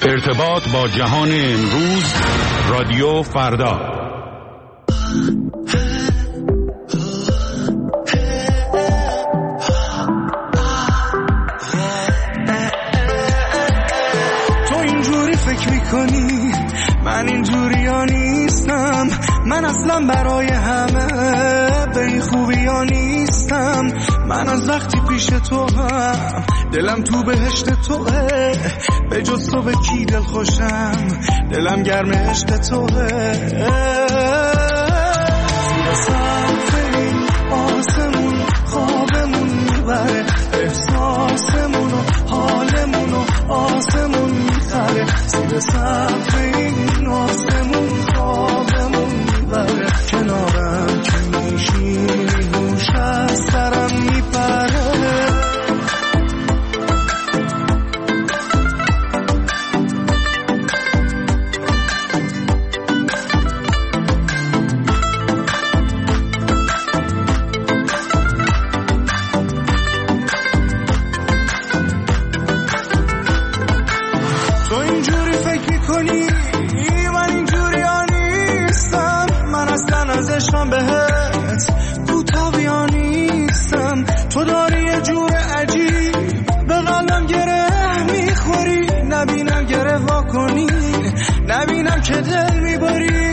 ارتباط با جهان امروز، رادیو فردا. تو اینجوری فکر میکنی من اینجوری ها نیستم، من اصلا برای همه به این خوبی ها نیستم. من از وقتی پیش تو هم دلم تو بهشت توه، به جز تو به کی دل خوشم، دلم گرم عشق توه. زیر سقف این آسمون خوابمون میبره، احساسمون و حالمون و آسمون میخره. زیر سقف این آسمون خوابمون میبره، کنارم که میشینی هوش از سرم میپره. بهت کوتاهی نیستم، تو داری یه جور عجیب به قلبم گره میخوری. نبینم گره واکنی، نبینم که دل میبری.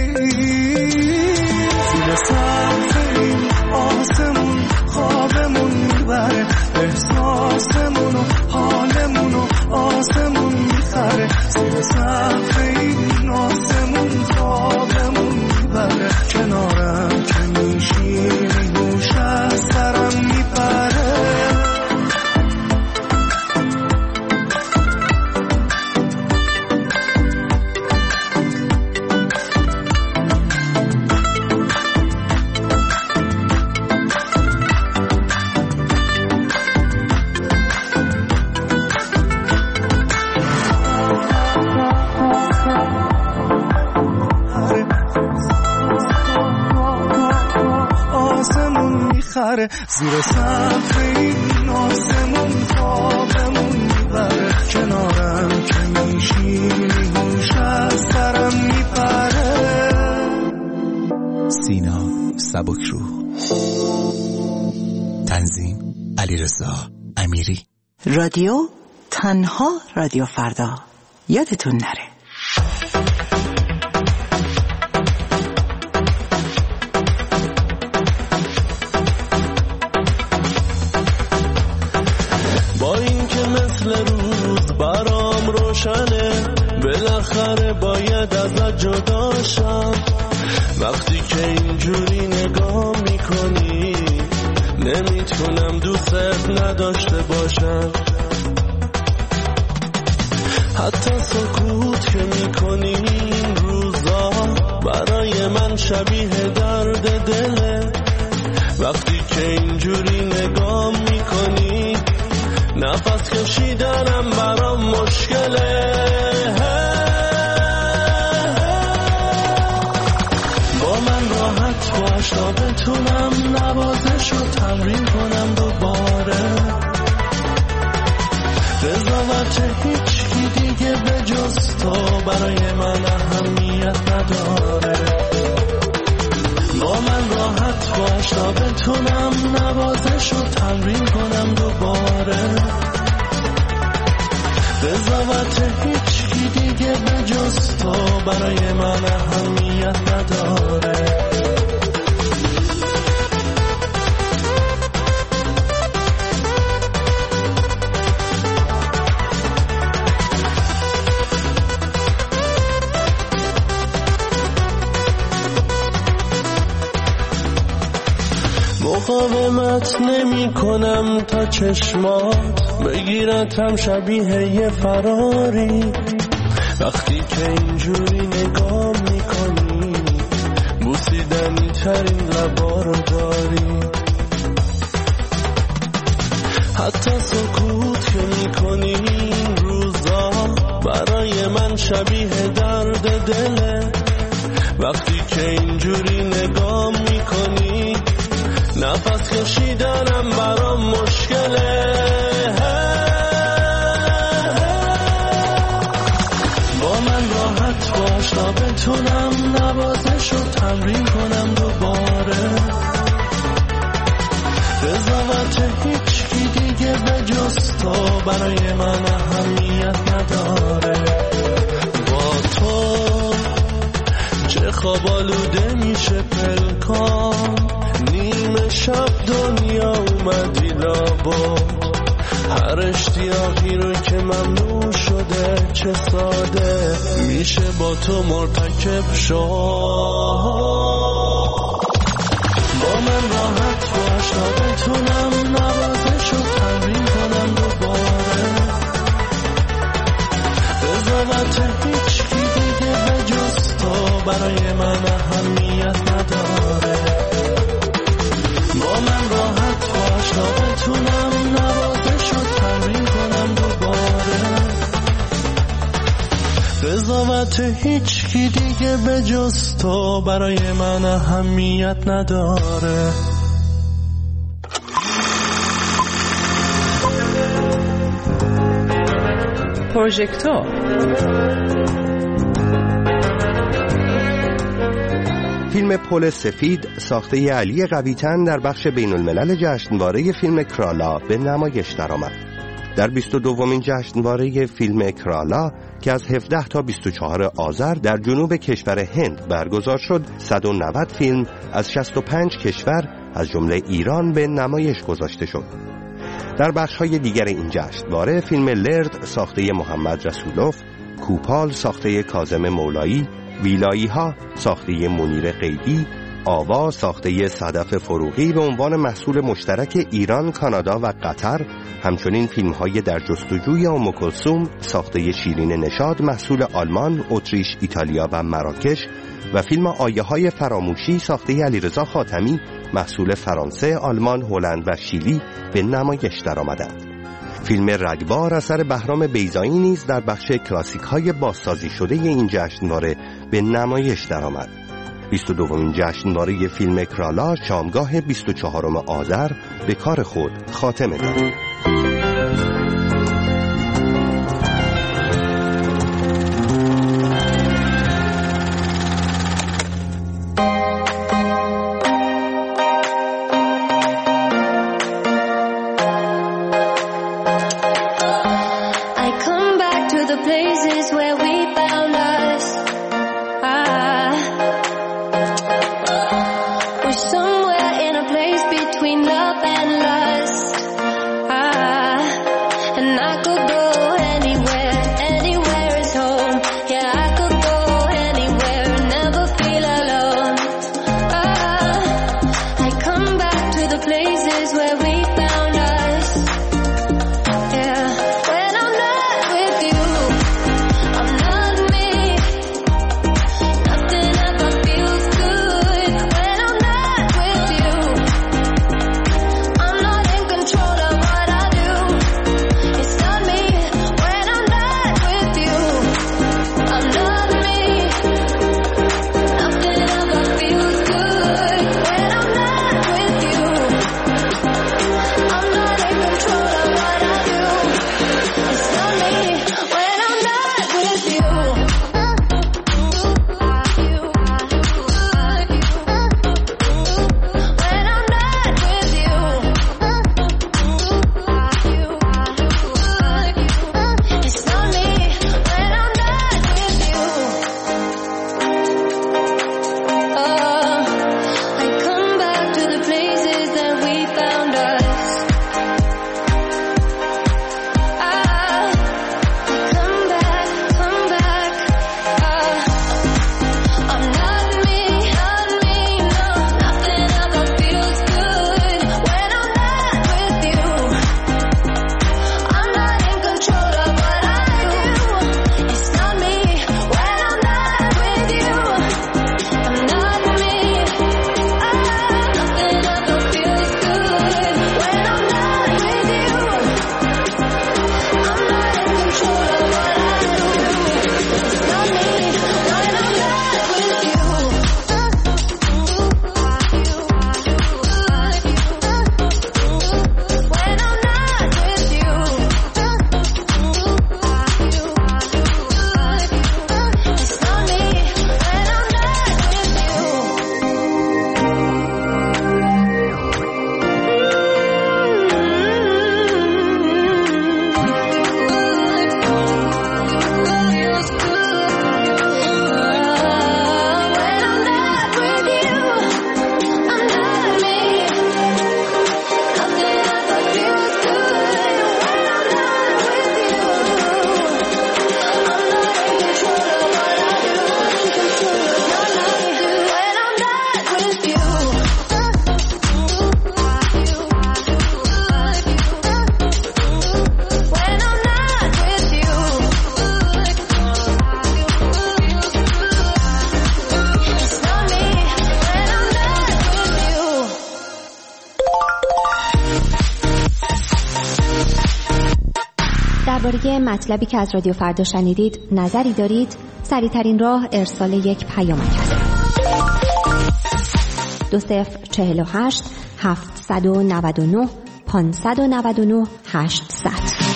زیر سقف این آسمون خوابمون میبره، احساسمون و حالمون و آسمون میخره. زیر سقف این آسمون خوابمون میبره، کنارم که میشینی هوش از سرم میپره. زیر سقف این آسمون خوابمون میبره، کنارم که میشینی هوش از سرم میپره. سینا سبکروح، تنظیم علیرضا امیری. رادیو تنها رادیو فردا، یادتون نره. برام روشنه بالاخره باید ازت جدا شم. وقتی که اینجوری نگاه میکنی نمیتونم دوست نداشته باشم. حتی سکوت که میکنی این روزا برای من شبیه درد دله. وقتی که اینجوری نگاه میکنی نفس کشیدنم برام مشکله. با من راحت باش تا بتونم نوازش رو تمرین کنم دوباره. قضاوت هیچکی دیگه به جز تو برای من اهمیت نداره. با من راحت باش تا بتونم نوازش رو تمرین کنم دوباره. قضاوت هیچکی دیگه به جز تو برای من اهمیت نداره. مقاومت نمی کنم تا چشمات بگیرتم شبیه یه فراری. وقتی که اینجوری نگاه می کنی بوسیدنی ترین لبا رو داری. حتی سکوت که می کنی این روزا برای من شبیه درد دله. وقتی که اینجوری نگاه می کنی نفس کشیدنم برام مشکله. باش تا بتونم نوازش رو تمرین کنم دوباره. قضاوت هیچکی دیگه به جز تو برای من اهمیت نداره. با تو چه خواب آلوده میشه پلکان، نیمه شب دنیا اومدی لابد، هر اشتیاقی رو که ممنوع شده چه ساده میشه با تو مرتکب شد. با من راحت باش تا بتونم نوازش رو تمرین کنم دوباره. قضاوت هیچکی دیگه به جز تو برای من اهمیت نداره. با من راحت باش تا بتونم نوازش رو تمرین کنم دوباره. قضاوت هیچکی دیگه به جز تو برای من اهمیت نداره. پروژکتور فیلم پل سفید ساخته علی قوی‌تن در بخش بین الملل جشنواره فیلم کرالا به نمایش درآمد. در 22مین جشنواره فیلم کرالا که از 17 تا 24 آذر در جنوب کشور هند برگزار شد، 190 فیلم از 65 کشور از جمله ایران به نمایش گذاشته شد. در بخش‌های دیگر این جشنواره فیلم لرد ساخته محمد رسولوف، کوپال ساخته کاظم مولایی، ویلایی‌ها ساخته منیر قیدی، آوا ساخته صدف فروغی به عنوان محصول مشترک ایران، کانادا و قطر، همچنین فیلم‌های در جستجوی ام کلثوم ساخته شیرین نشاد محصول آلمان، اتریش، ایتالیا و مراکش و فیلم آیه‌های فراموشی ساخته علیرضا خاتمی محصول فرانسه، آلمان، هلند و شیلی به نمایش درآمدند. فیلم رگبار اثر بهرام بیضایی نیز در بخش کلاسیک‌های بازسازی شده این جشنواره به نمایش درآمد. 22مین جشنواره فیلم کرالا شامگاه 24 آذر به کار خود خاتمه داد. I'm درباره مطلبی که از رادیو فردا شنیدید نظری دارید؟ سریع‌ترین راه ارسال یک پیامک است. 2048 799 599 800.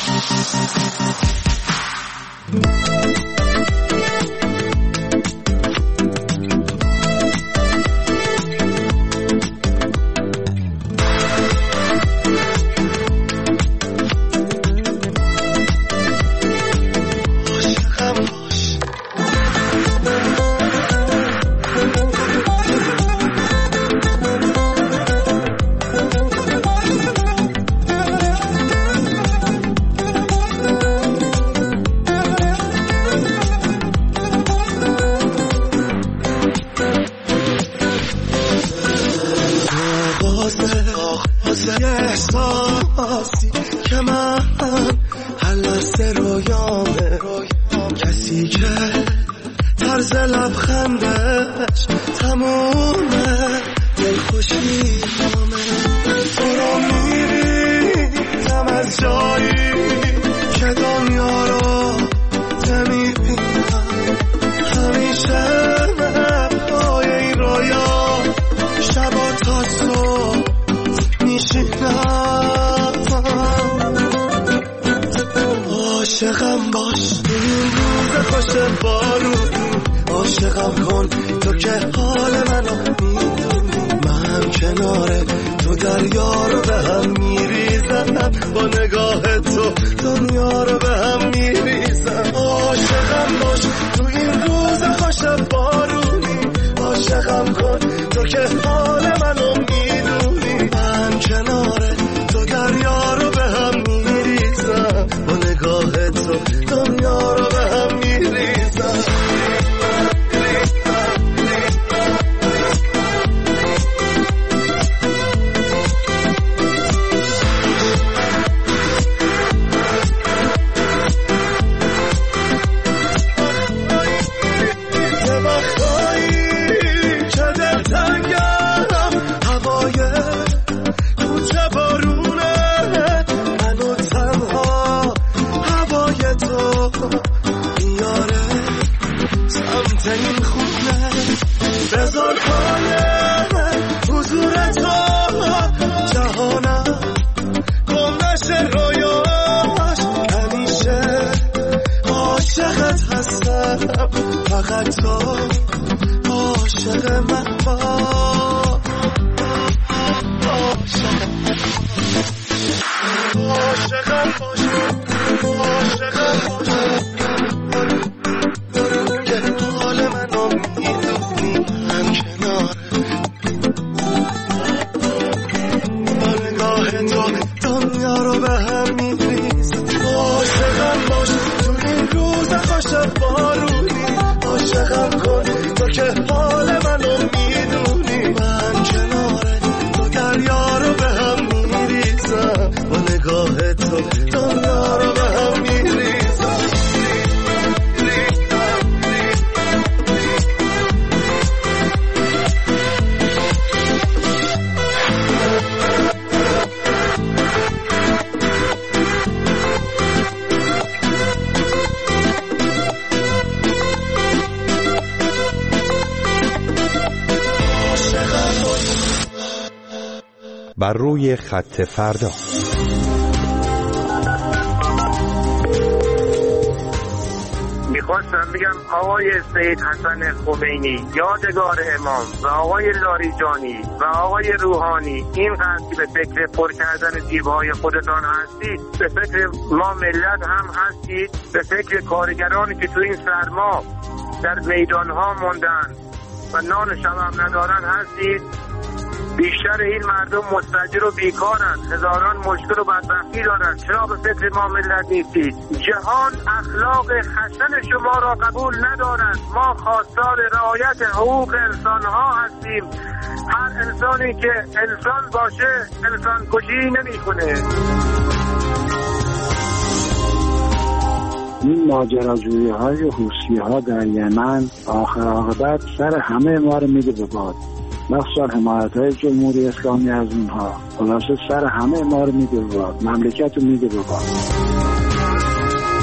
احساسی که من هر لحظه رویامه، کسی که طرز لبخندش تمومه دلخوشی نامه. تو رو میبینم از جایی که دنیا رو نمیبینم، همیشه پای این رویا شبا تا صبح عاشقم باش این روز خوش بارونی، عاشقم کن تو که حال منو میدونی، من کنار تو دریا رو به هم میریزم، با نگاه تو دنیا رو به هم میریزم. عاشقم باش تو این روز خوش بارونی، عاشقم کن تو که حال منو میدونی، من کنار تو دریا رو به هم میریزم، با نگاه تو دنیا رو به هم میریزم. بذار کنه حضور تو جهانم گم نشه رویاش، همیشه عاشقت هستم، فقط تو عاشق من باش. عاشقم باش، عاشقم باش که حال منو میدونی، من کناره با نگاه تو دنیا رو به هم میریزم. عاشقم باش تو این روز خوش بارونی، عاشقم کن تو که حال منو میدونی، من کناره تو دریا رو به هم میریزم، با نگاه تو دنیا رو به هم میریزم. بر روی خط فردا. میخواستم بگم آقای سید حسن خمینی یادگار امام و آقای لاریجانی و آقای روحانی، اینقدر که به فکر پر کردن جیب‌های خودتان هستید، به فکر ما ملت هم هستید، به فکر کارگرانی که تو این سرما در میدانها موندن و نان شب هم ندارن هستید. بیشتر این مردم مستاجر و بیکارن، هزاران مشکل و بدبختی دارن، چرا به فکر ما ملت نیستید؟ جهان اخلاق خشن شما را قبول ندارند. ما خواستار رعایت حقوق انسان ها هستیم. هر انسانی که انسان باشه انسان کشی نمی کنه. این ماجراجویی های حوثی ها در یمن آخر عاقبت سر همه ما رو میده به باد، مخصوصا حمایت های جمهوری اسلامی از اونها، خلاصه سر همه ما رو میده به باد، مملکت رو میده به باد.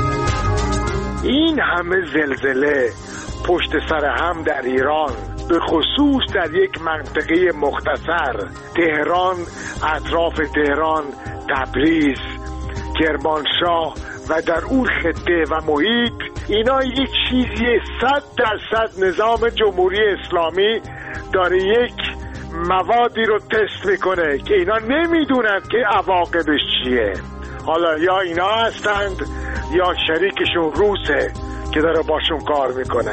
این همه زلزله پشت سر هم در ایران، به خصوص در یک منطقه مختصر، تهران، اطراف تهران، تبریز، کرمانشاه و در اون خطه و محیط، اینا یک چیزی 100% نظام جمهوری اسلامی داره یک موادی رو تست میکنه که اینا نمیدونن که عواقبش چیه. حالا یا اینا هستند یا شریکشون روسه که داره باشون کار میکنه.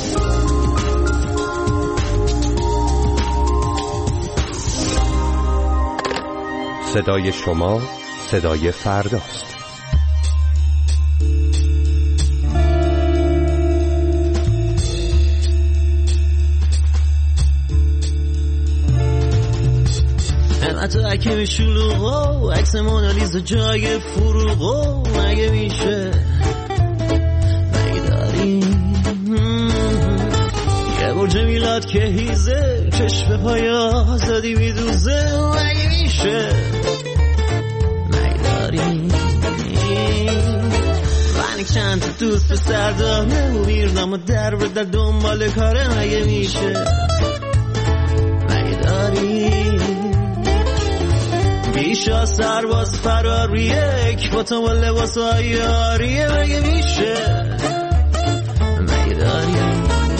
صدای شما صدای فرداست. اتاکم شلوغو عکس مونالیزا جای فروغو مگه میشه مگه داری یه برج میلاد که هیزه چشم پای آزادی میدوزه مگه میشه مگه داری من چند تا دوست پسر داره و میردم و در به در دنبال کاره مگه میشه مگه داری بیشا سرباز فراریه یک فوتو و لباس و آیاریه مگه میشه مگه داری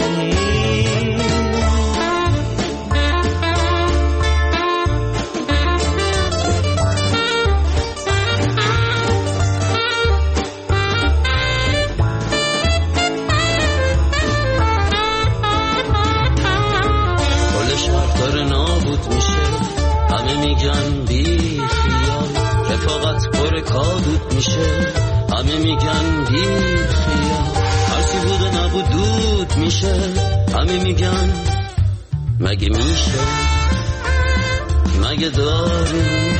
کل شهر داره نابود میشه همه میگن بی رفاقت پر کادود میشه همه میگن بی خیال هرچی بود و نبود دود میشه همه میگن مگه میشه مگه داریم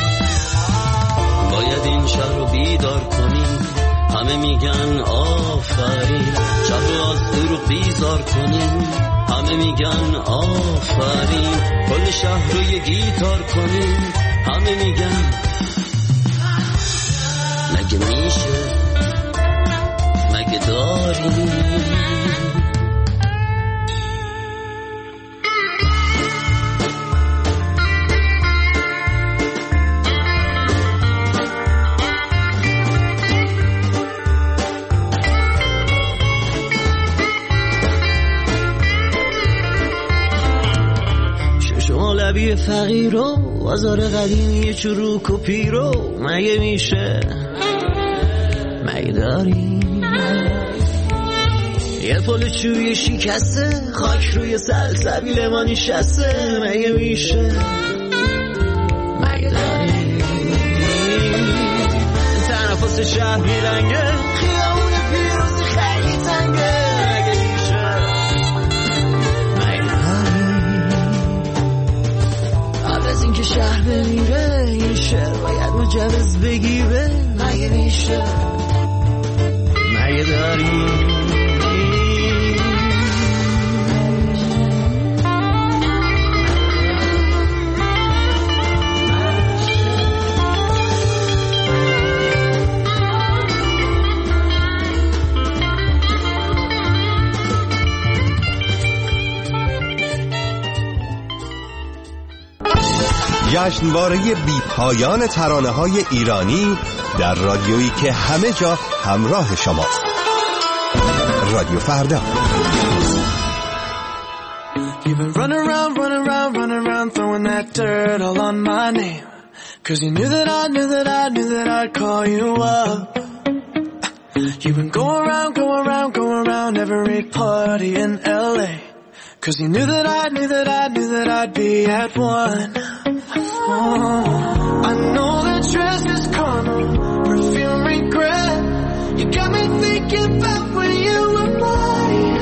باید این شهر رو بیدار کنیم همه میگن آفرین شهر رو از دروغ بیزار کنیم همه میگن آفرین کل شهر رو یه گیتار کنیم همه میگن مگه میشه مگه داریم شمالبی فقیر و بازار قدیمی چروک و پیرو مگه میشه مگه داریم یه پل چوی شکسته خاک روی سلسبیل ما نشسته مگه میشه مگه داریم تنفس شهر میلنگه خیابون پیروزی خیلی تنگه مگه میشه مگه داریم قبل از اینکه شهر بمیره این شهر باید مجوز بگیره مگه میشه مگه داریم جشنواره بی پایان ترانه‌های ایرانی در رادیویی که همه جا همراه شماست. رادیو فردا. You've been running around, throwing that dirt all on my name. 'Cause you knew that I'd call you up. You've been going around every party in LA. 'Cause you knew that I'd be at one. I know that dress is karma, perfume regret. You got me thinking about when you were mine.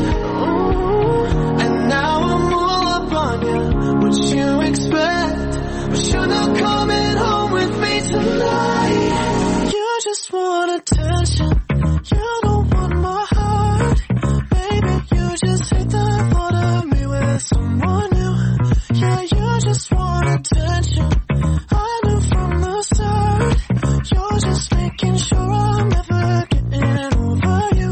And now I'm all up on you. What you expect? But you're not coming home with me tonight. You just want attention. You don't want my heart. Baby, you just hate the thought of me with someone new. Yeah, you just want attention. I knew from the start. You're just making sure I'm never getting over you.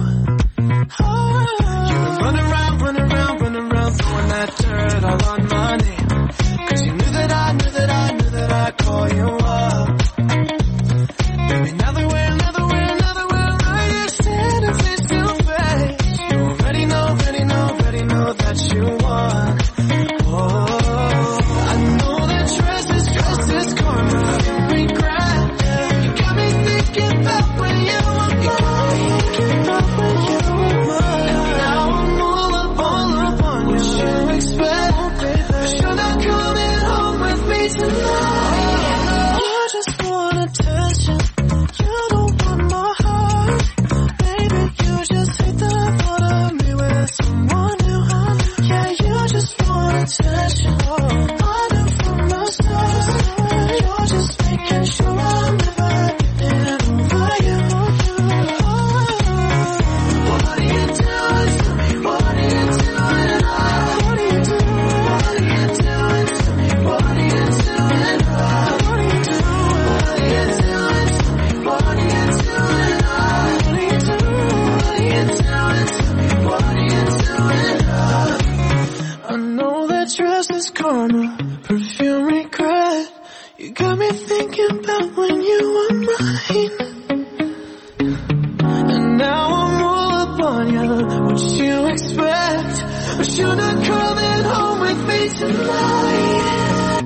California. What you expect? But you're not coming home with me tonight.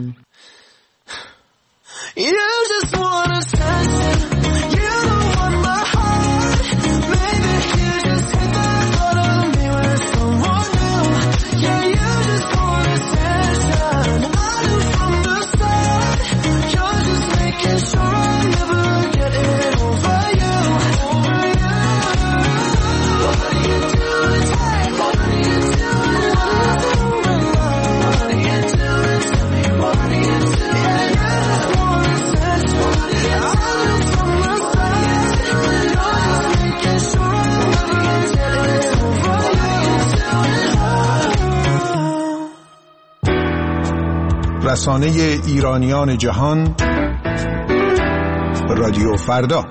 You just wanna session. You don't want my heart. Maybe you just hit the thought of me with someone new. Yeah, you just want a session. I knew from the start. You're just making sure I never get it over you. Over you. What are you doing? What are you doing? What are you doing? Tell me, what are you doing? رسانه ایرانیان جهان، رادیو فردا.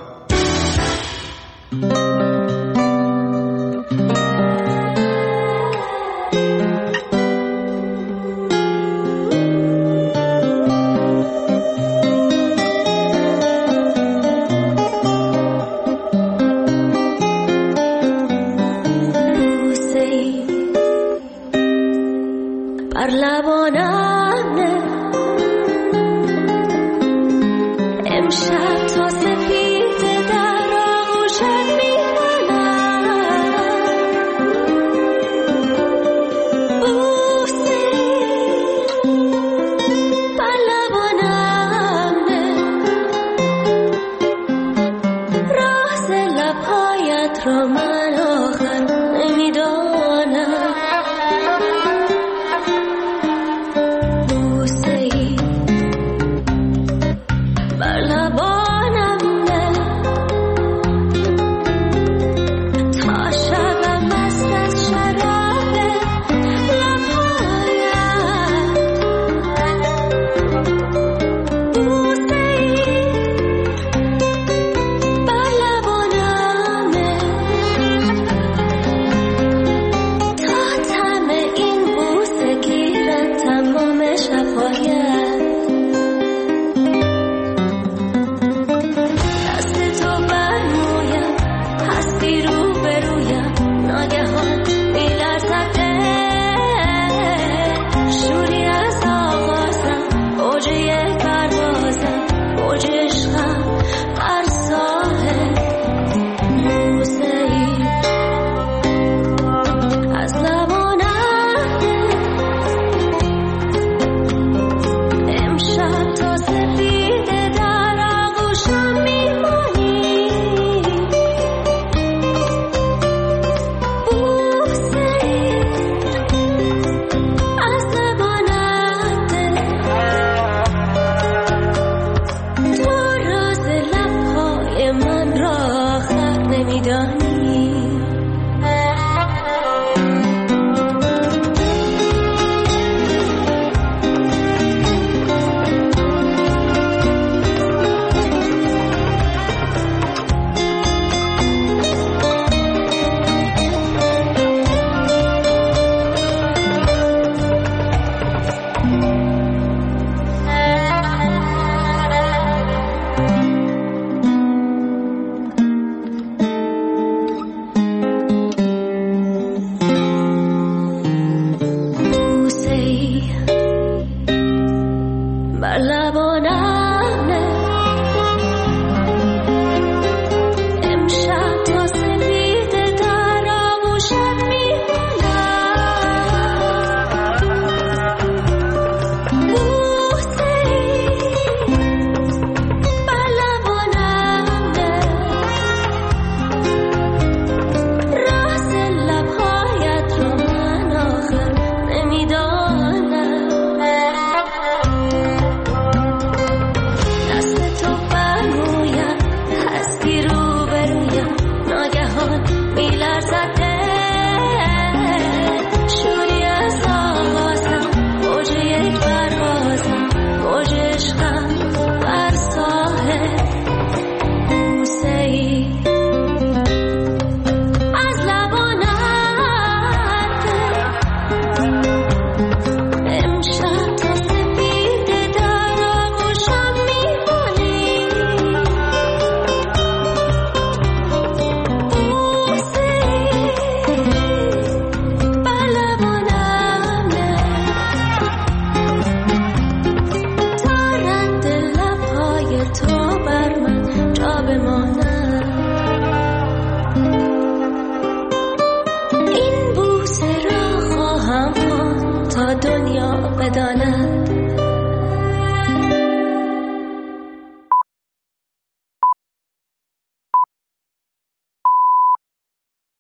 بدانم